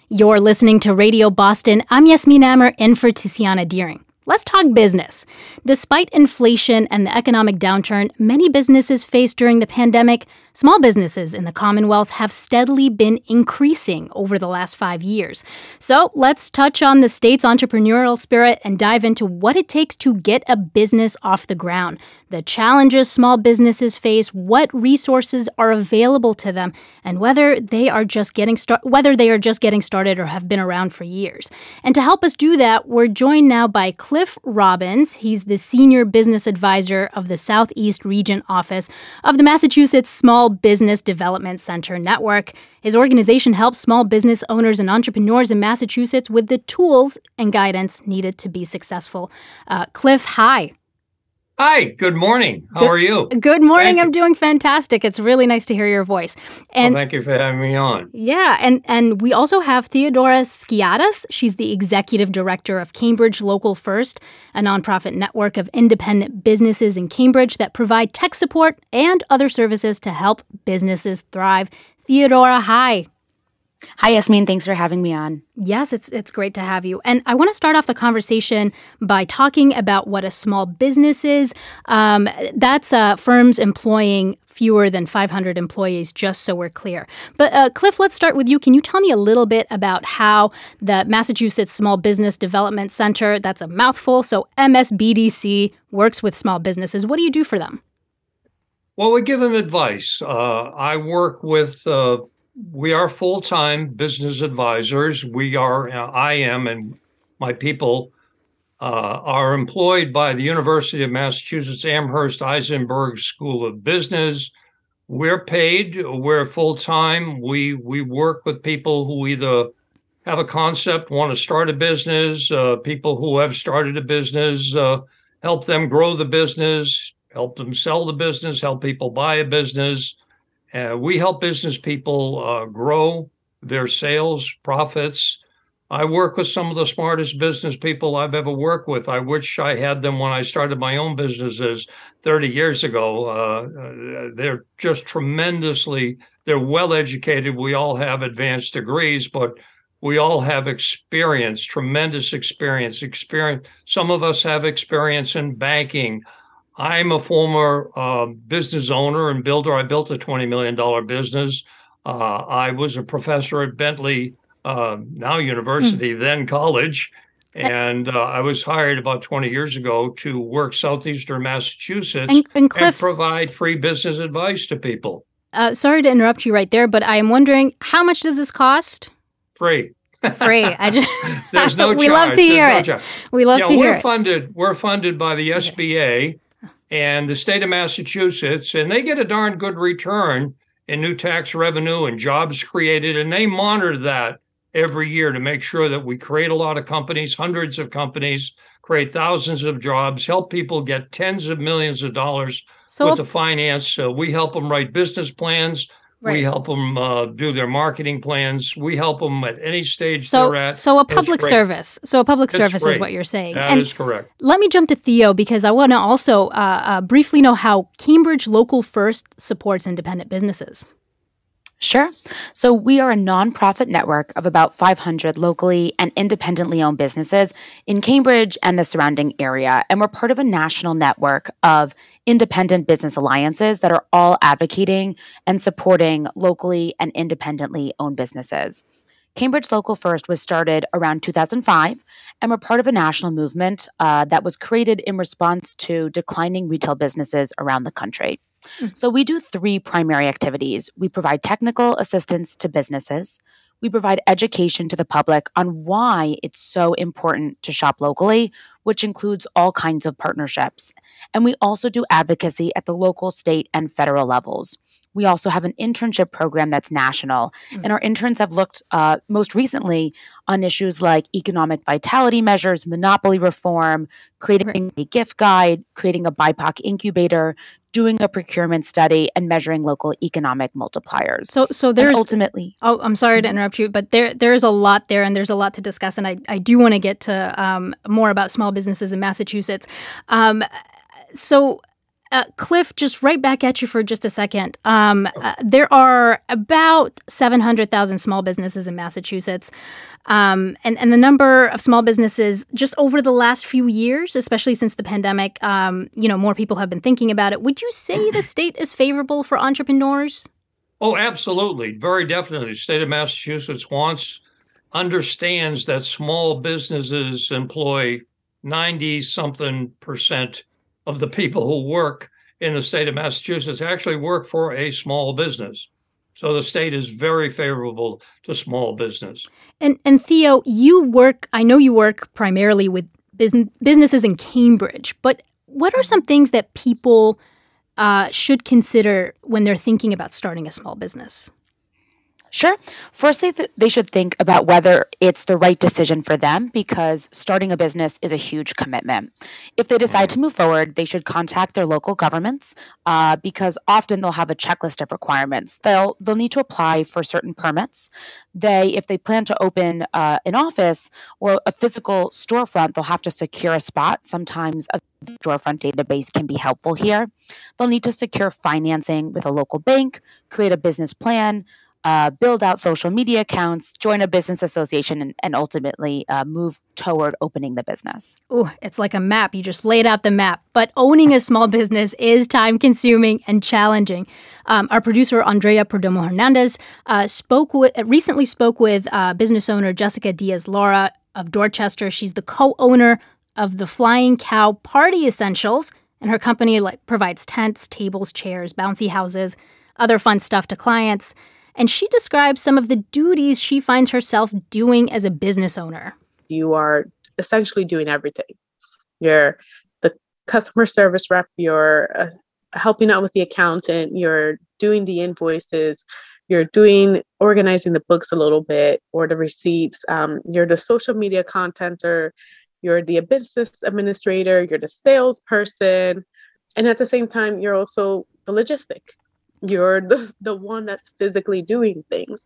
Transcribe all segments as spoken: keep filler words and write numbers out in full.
You're listening to Radio Boston. I'm Yasmin Amer, in for Tiziana Deering. Let's talk business. Despite inflation and the economic downturn many businesses faced during the pandemic, small businesses in the Commonwealth have steadily been increasing over the last five years. So let's touch on the state's entrepreneurial spirit and dive into what it takes to get a business off the ground, the challenges small businesses face, what resources are available to them, and whether they are just getting start- whether they are just getting started or have been around for years. And to help us do that, we're joined now by Cliff Robbins. He's the Senior Business Advisor of the Southeast Region Office of the Massachusetts Small Business Development Center Network. His organization helps small business owners and entrepreneurs in Massachusetts with the tools and guidance needed to be successful. Uh, Cliff, hi. Hi, good morning. How good, are you? Good morning. Thank I'm you. doing fantastic. It's really nice to hear your voice. And well, thank you for having me on. Yeah, and, and we also have Theodora Skiadas. She's the Executive Director of Cambridge Local First, a nonprofit network of independent businesses in Cambridge that provide tech support and other services to help businesses thrive. Theodora, hi. Hi, Yasmin. Thanks for having me on. Yes, it's it's great to have you. And I want to start off the conversation by talking about what a small business is. Um, that's uh, firms employing fewer than five hundred employees, just so we're clear. But uh, Cliff, let's start with you. Can you tell me a little bit about how the Massachusetts Small Business Development Center, that's a mouthful, so M S B D C, works with small businesses? What do you do for them? Well, we give them advice. Uh, I work with... Uh, We are full-time business advisors. We are, uh, I am, and my people uh, are employed by the University of Massachusetts Amherst Eisenberg School of Business. We're paid. We're full-time. We we work with people who either have a concept, want to start a business, uh, people who have started a business, uh, help them grow the business, help them sell the business, help people buy a business. Uh, we help business people uh, grow their sales, profits. I work with some of the smartest business people I've ever worked with. I wish I had them when I started my own businesses thirty years ago. Uh, they're just tremendously, they're well educated. We all have advanced degrees, but we all have experience, tremendous experience. Experience. Some of us have experience in banking. I'm a former uh, business owner and builder. I built a twenty million dollars business. Uh, I was a professor at Bentley, uh, now university, mm. then college. And uh, I was hired about twenty years ago to work Southeastern Massachusetts and, and, Cliff, and provide free business advice to people. Uh, sorry to interrupt you right there, but I am wondering, how much does this cost? Free. Free. I just There's no we charge. love to hear no it. Charge. We love yeah, to hear we're it. Funded, we're funded by the S B A. And the state of Massachusetts, and they get a darn good return in new tax revenue and jobs created, and they monitor that every year to make sure that we create a lot of companies, hundreds of companies, create thousands of jobs, help people get tens of millions of dollars so, with the finance. So we help them write business plans. Right. We help them uh, do their marketing plans. We help them at any stage so, they're at. So a public service. So a public it's service free. is what you're saying. That and is correct. Let me jump to Theo because I want to also uh, uh, briefly know how Cambridge Local First supports independent businesses. Sure. So we are a nonprofit network of about five hundred locally and independently owned businesses in Cambridge and the surrounding area. And we're part of a national network of independent business alliances that are all advocating and supporting locally and independently owned businesses. Cambridge Local First was started around two thousand five, and we're part of a national movement uh, that was created in response to declining retail businesses around the country. Mm. So we do three primary activities. We provide technical assistance to businesses. We provide education to the public on why it's so important to shop locally, which includes all kinds of partnerships. And we also do advocacy at the local, state, and federal levels. We also have an internship program that's national, mm-hmm. and our interns have looked uh, most recently on issues like economic vitality measures, monopoly reform, creating right. a gift guide, creating a B I P O C incubator, doing a procurement study, and measuring local economic multipliers. So, so there's and ultimately. Oh, I'm sorry to interrupt you, but there there's a lot there, and there's a lot to discuss, and I I do want to get to um, more about small businesses in Massachusetts. Um, so. Uh, Cliff, just right back at you for just a second. Um, uh, there are about seven hundred thousand small businesses in Massachusetts. Um, and, and the number of small businesses just over the last few years, especially since the pandemic, um, you know, more people have been thinking about it. Would you say the state is favorable for entrepreneurs? Oh, absolutely. Very definitely. The state of Massachusetts wants, understands that small businesses employ ninety something percent of the people who work in the state of Massachusetts actually work for a small business. So the state is very favorable to small business. And and Theo, you work, I know you work primarily with business, businesses in Cambridge, but what are some things that people uh, should consider when they're thinking about starting a small business? Sure. First, they, th- they should think about whether it's the right decision for them because starting a business is a huge commitment. If they decide to move forward, they should contact their local governments uh, because often they'll have a checklist of requirements. They'll they'll need to apply for certain permits. They, if they plan to open uh, an office or a physical storefront, they'll have to secure a spot. Sometimes a storefront database can be helpful here. They'll need to secure financing with a local bank, create a business plan, Uh, build out social media accounts, join a business association, and, and ultimately uh, move toward opening the business. Ooh, it's like a map. You just laid out the map. But owning a small business is time-consuming and challenging. Um, our producer, Andrea Perdomo Hernandez, uh, spoke with, recently spoke with uh, business owner Jessica Diaz-Lara of Dorchester. She's the co-owner of the Flying Cow Party Essentials, and her company like provides tents, tables, chairs, bouncy houses, other fun stuff to clients. And she describes some of the duties she finds herself doing as a business owner. You are essentially doing everything. You're the customer service rep, you're uh, helping out with the accountant, you're doing the invoices, you're doing, organizing the books a little bit or the receipts, um, you're the social media contenter, you're the business administrator, you're the salesperson, and at the same time, you're also the logistic. You're the, the one that's physically doing things.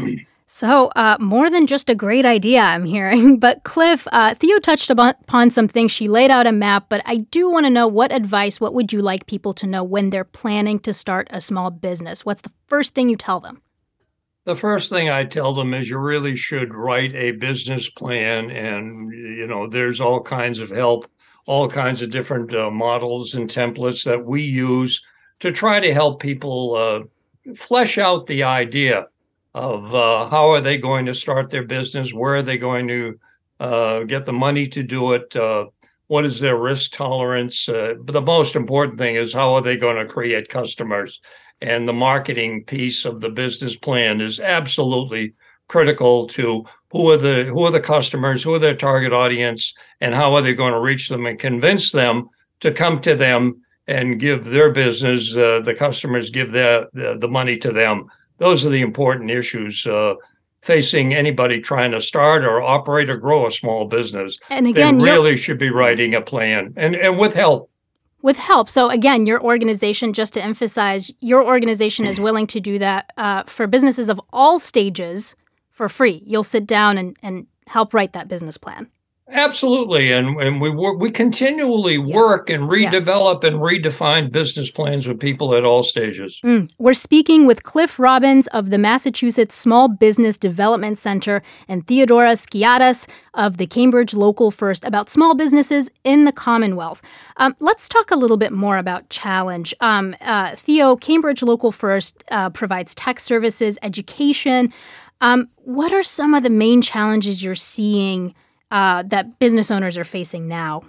So uh, more than just a great idea, I'm hearing. But Cliff, uh, Theo touched upon some things. She laid out a map, but I do want to know what advice, what would you like people to know when they're planning to start a small business? What's the first thing you tell them? The first thing I tell them is you really should write a business plan, and, you know, there's all kinds of help, all kinds of different uh, models and templates that we use to try to help people uh, flesh out the idea of uh, how are they going to start their business, where are they going to uh, get the money to do it, uh, what is their risk tolerance, uh, but the most important thing is how are they going to create customers. And the marketing piece of the business plan is absolutely critical to who are the who are the customers, who are their target audience, and how are they going to reach them and convince them to come to them and give their business, uh, the customers give their, the, the money to them. Those are the important issues uh, facing anybody trying to start or operate or grow a small business. And again, they really should be writing a plan, and, and with help. With help. So again, your organization, just to emphasize, your organization is willing to do that uh, for businesses of all stages for free. You'll sit down and, and help write that business plan. Absolutely, and and we work, we continually Yeah. work and redevelop Yeah. and redefine business plans with people at all stages. Mm. We're speaking with Cliff Robbins of the Massachusetts Small Business Development Center and Theodora Skiadas of the Cambridge Local First about small businesses in the Commonwealth. Um, let's talk a little bit more about Challenge. Um, uh, Theo, Cambridge Local First uh, provides tech services, education. Um, what are some of the main challenges you're seeing Uh, that business owners are facing now?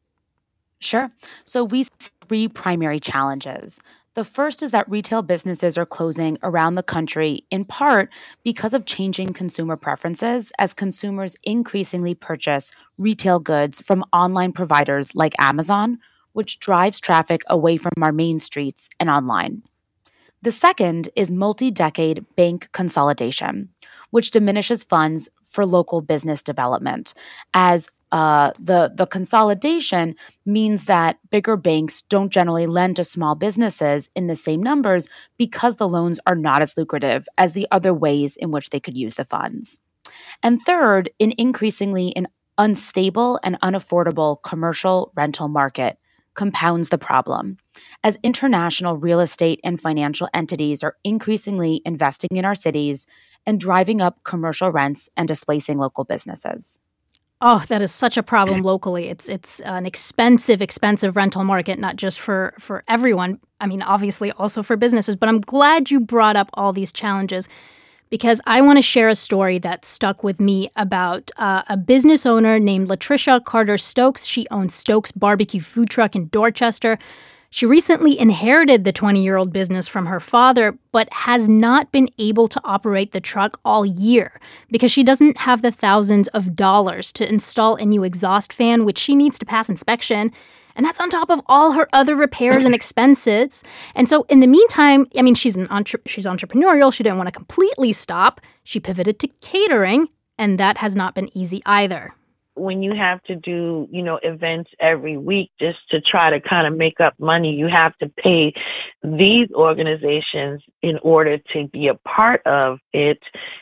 Sure. So we see three primary challenges. The first is that retail businesses are closing around the country, in part because of changing consumer preferences as consumers increasingly purchase retail goods from online providers like Amazon, which drives traffic away from our main streets and online. The second is multi-decade bank consolidation, which diminishes funds for local business development, as uh, the, the consolidation means that bigger banks don't generally lend to small businesses in the same numbers because the loans are not as lucrative as the other ways in which they could use the funds. And third, an increasingly an unstable and unaffordable commercial rental market compounds the problem, as international real estate and financial entities are increasingly investing in our cities and driving up commercial rents and displacing local businesses. Oh, that is such a problem locally. It's it's an expensive, expensive rental market, not just for, for everyone. I mean, obviously also for businesses. But I'm glad you brought up all these challenges because I want to share a story that stuck with me about uh, a business owner named Latricia Carter Stokes. She owns Stokes Barbecue Food Truck in Dorchester. She recently inherited the twenty-year-old business from her father, but has not been able to operate the truck all year because she doesn't have the thousands of dollars to install a new exhaust fan, which she needs to pass inspection. And that's on top of all her other repairs and expenses. And so in the meantime, I mean, she's an entre- she's entrepreneurial. She didn't want to completely stop. She pivoted to catering, and that has not been easy either. When you have to do, you know, events every week just to try to kind of make up money, you have to pay these organizations in order to be a part of it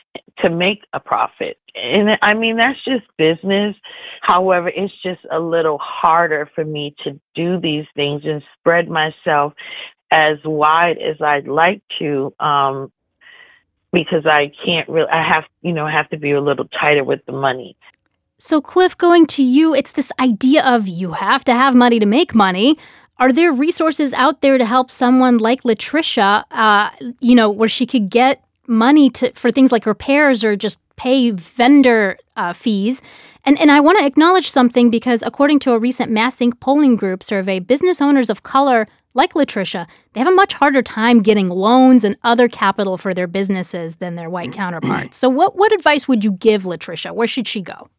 to make a profit. And I mean, that's just business. However, it's just a little harder for me to do these things and spread myself as wide as I'd like to, um, because I can't really, I have, you know, I have to be a little tighter with the money. So, Cliff, going to you, it's this idea of you have to have money to make money. Are there resources out there to help someone like Latricia, uh, you know, where she could get money to for things like repairs or just pay vendor uh, fees? And and I want to acknowledge something because according to a recent MassInc polling group survey, business owners of color like Latricia, they have a much harder time getting loans and other capital for their businesses than their white counterparts. So what, what advice would you give Latricia? Where should she go?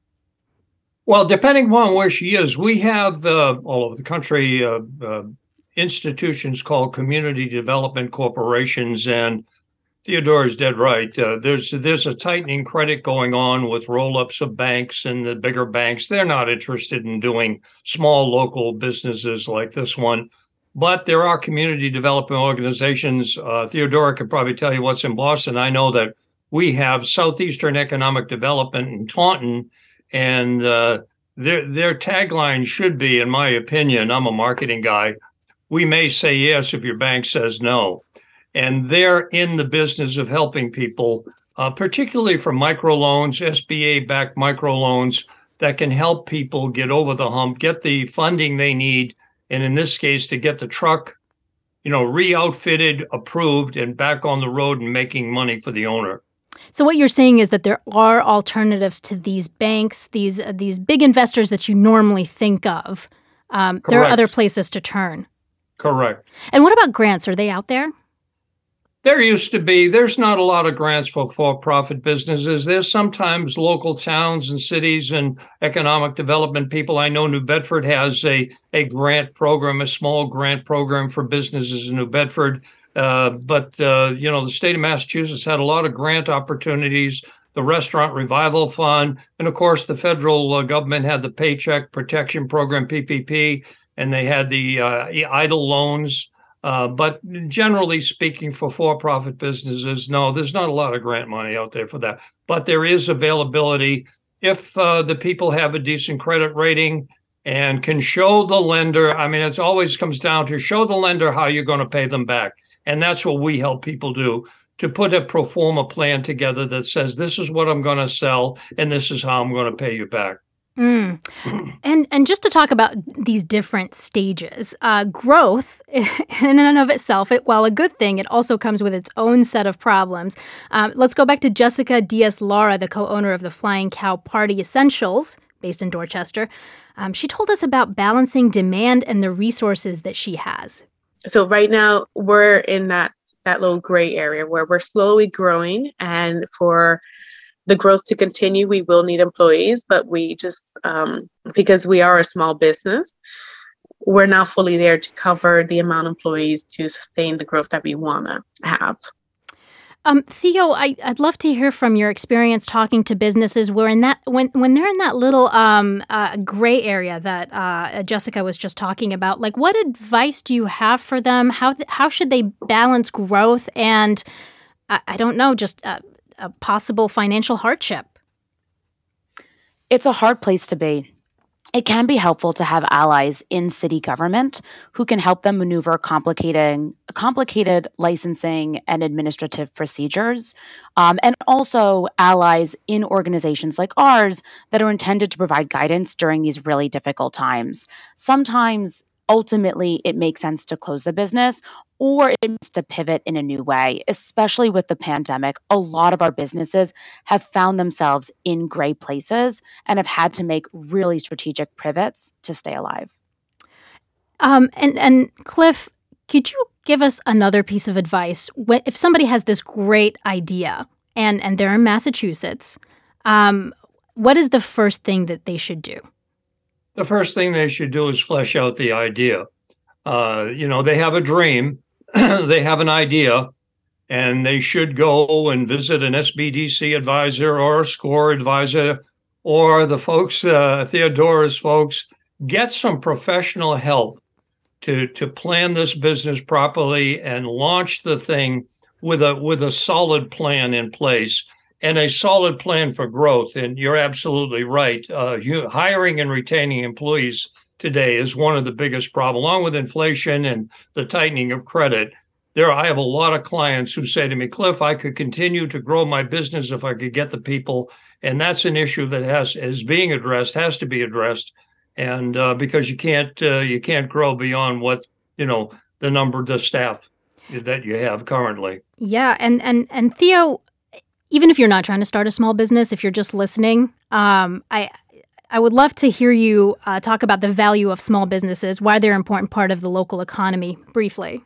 Well, depending on where she is, we have uh, all over the country uh, uh, institutions called community development corporations, and Theodore is dead right. Uh, there's there's a tightening credit going on with roll-ups of banks, and the bigger banks, they're not interested in doing small local businesses like this one. But there are community development organizations. Uh, Theodora could probably tell you what's in Boston. I know that we have Southeastern Economic Development in Taunton, and uh, their their tagline should be, in my opinion, I'm a marketing guy, we may say yes if your bank says no. And they're in the business of helping people, uh, particularly for microloans, S B A-backed microloans that can help people get over the hump, get the funding they need, and in this case, to get the truck, you know, re-outfitted, approved, and back on the road and making money for the owner. So what you're saying is that there are alternatives to these banks, these uh, these big investors that you normally think of. Um, there are other places to turn. Correct. And what about grants? Are they out there? There used to be. There's not a lot of grants for for-profit businesses. There's sometimes local towns and cities and economic development people. I know New Bedford has a, a grant program, a small grant program for businesses in New Bedford. Uh, but, uh, you know, the state of Massachusetts had a lot of grant opportunities, the Restaurant Revival Fund, and, of course, the federal uh, government had the Paycheck Protection Program, P P P, and they had the uh, EIDL loans. Uh, but generally speaking, for for-profit businesses, no, there's not a lot of grant money out there for that. But there is availability if uh, the people have a decent credit rating and can show the lender. I mean, it always comes down to show the lender how you're going to pay them back. And that's what we help people do, to put a pro forma plan together that says, this is what I'm going to sell, and this is how I'm going to pay you back. Mm. And and just to talk about these different stages, uh, growth in and of itself, it, while a good thing, it also comes with its own set of problems. Um, let's go back to Jessica Diaz-Lara, the co-owner of the Flying Cow Party Essentials, based in Dorchester. Um, she told us about balancing demand and the resources that she has. So right now we're in that that little gray area where we're slowly growing, and for the growth to continue, we will need employees, but we just, um, because we are a small business, we're not fully there to cover the amount of employees to sustain the growth that we want to have. Um, Theo, I, I'd love to hear from your experience talking to businesses where in that when when they're in that little um, uh, gray area that uh, Jessica was just talking about. Like, what advice do you have for them? How how should they balance growth and I, I don't know, just uh, a possible financial hardship? It's a hard place to be. It can be helpful to have allies in city government who can help them maneuver complicated, complicated licensing and administrative procedures, um, and also allies in organizations like ours that are intended to provide guidance during these really difficult times. Sometimes, ultimately, it makes sense to close the business, or it needs to pivot in a new way. Especially with the pandemic, a lot of our businesses have found themselves in gray places and have had to make really strategic pivots to stay alive. Um, and, and Cliff, could you give us another piece of advice? If somebody has this great idea and, and they're in Massachusetts, um, what is the first thing that they should do? The first thing they should do is flesh out the idea. Uh, you know, they have a dream, they have an idea, and they should go and visit an S B D C advisor or a SCORE advisor or the folks, uh, Theodora's folks. Get some professional help to to plan this business properly and launch the thing with a with a solid plan in place and a solid plan for growth. And you're absolutely right. Uh, you, hiring and retaining employees today is one of the biggest problems, along with inflation and the tightening of credit. There, I have a lot of clients who say to me, Cliff, I could continue to grow my business if I could get the people. And that's an issue that has is being addressed, has to be addressed. And uh, because you can't uh, you can't grow beyond what, you know, the number, the staff that you have currently. Yeah. And, and, and Theo, even if you're not trying to start a small business, if you're just listening, um, I I would love to hear you uh, talk about the value of small businesses, why they're an important part of the local economy, briefly.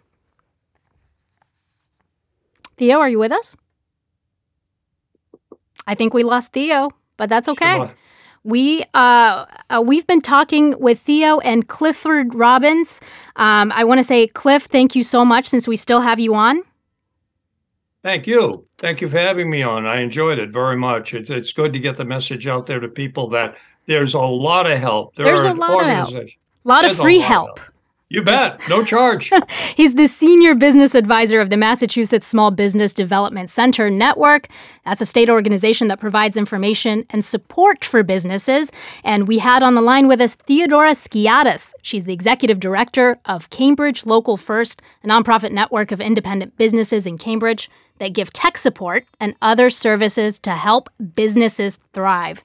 Theo, are you with us? I think we lost Theo, but that's okay. Sure. We, uh, uh, we've been talking with Theo and Clifford Robbins. Um, I want to say, Cliff, thank you so much since we still have you on. Thank you. Thank you for having me on. I enjoyed it very much. It's, it's good to get the message out there to people that there's a lot of help. There There's are a lot of help. A lot There's of free lot of help. help. You bet. No charge. He's the senior business advisor of the Massachusetts Small Business Development Center Network. That's a state organization that provides information and support for businesses. And we had on the line with us Theodora Skiadas. She's the executive director of Cambridge Local First, a nonprofit network of independent businesses in Cambridge that give tech support and other services to help businesses thrive.